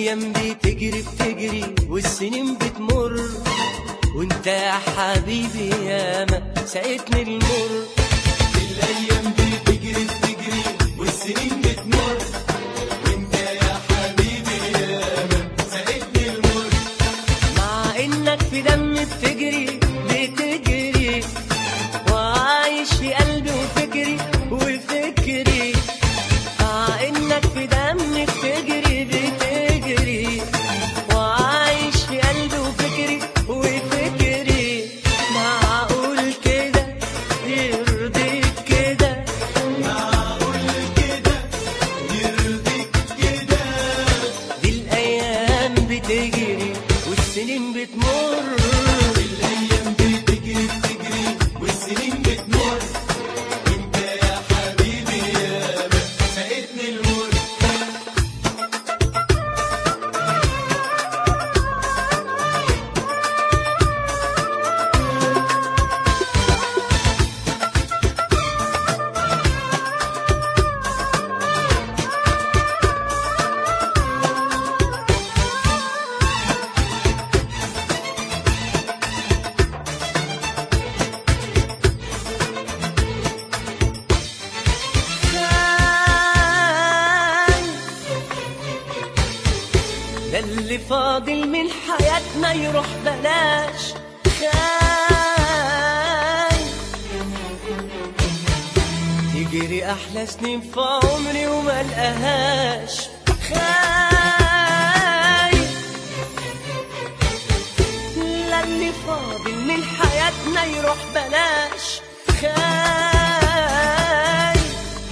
الايام بتجري بتجري والسنين بتمر، وانت يا حبيبي ياما سقتني المر. الايام بتجري بتجري والسنين بتمر، وانت يا حبيبي ياما سقتني المر. مع انك في دمي بتجري بتجري، وعايش في قلبي وفكري وفكري. مع انك في دمي بتجري بتجري، وعايش في قلبي وفكري وفكري. معقول كده يرضيك كده؟ معقول كده يرضيك كده؟ دي الايام بتجري والسنين بتمر. الايام بتجري بتجري والسنين بتمر، وانت يا حبيبي ياما سقتني المر. ده اللي فاضل من حياتنا يروح بلاش. خايف تجري احلى سنين في عمري وما لقاهاش. خايف لا اللي فاضل من حياتنا يروح بلاش. خايف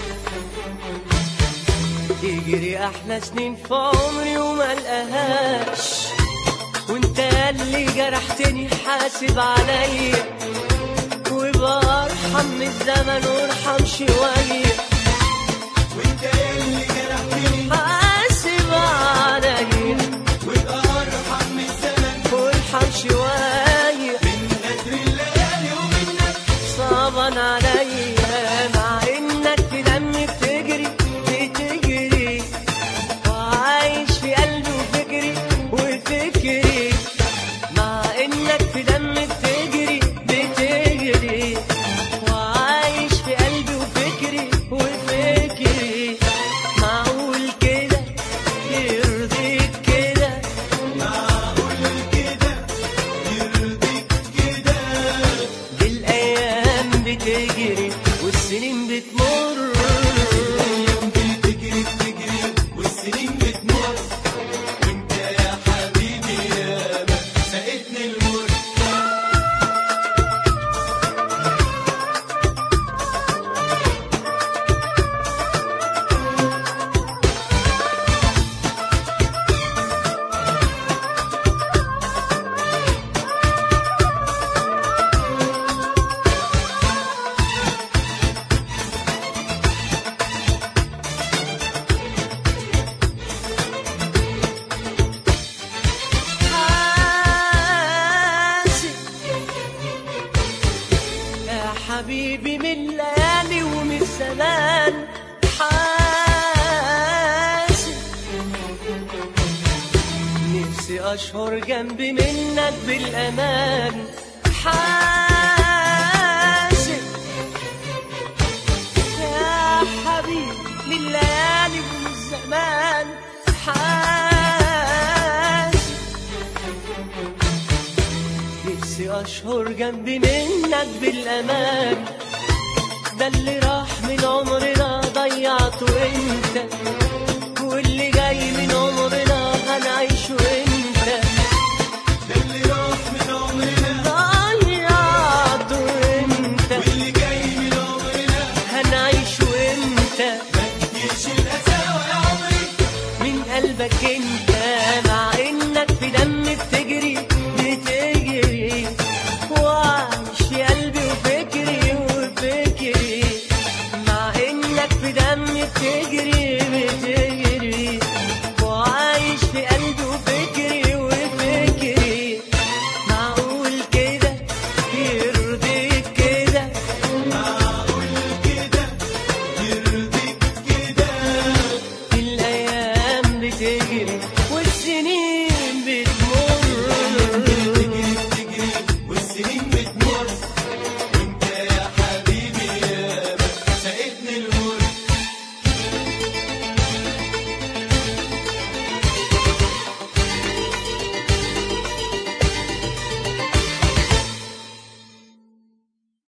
تجري احلى سنين في عمري وما لقاهاش. وانت اللي جرحتني حاسب عليا، وبارحم من الزمن وارحم شويه. وانت اللي جرحتني حاسب عليا وابقى ارحم من الزمن وارحم شويه. من غدر الليالي ومنك صعبا عليا مع انك في دمي بتجري بتجري، وعايش في قلبي وفكري وفكري. مع انك في دمي بتجري بتجري، وعايش في قلبي وفكري وفكري. معقول كده يرضيك كده؟ معقول كده يرضيك كده؟ دي الايام بتجري والسنين بتمر. الايام بتجري بتجري والسنين بتمر، وانت يا حبيبي ياما سقتني المر. حاسب يا حبيبي من الليالي ومن الزمان. حاسب نفسي اشهر جنبي منك بالامان. حاسب يا حبيبي من الليالي ومن الزمان. حاسب نفسي اشهر جنبي منك بالامان. ده اللي راح من عمرنا ضيعته انت، واللي جاي من عمرنا هنعيشه انت. ده اللي راح من عمرنا ضيعته انت، واللي جاي من عمرنا هنعيشه انت. ما تجيش القساوة يا عمري من قلبك انت. مع انك في دمي بتجري بتجري، وعايش في قلبي وفكري وفكري. مع انك في دمي بتجري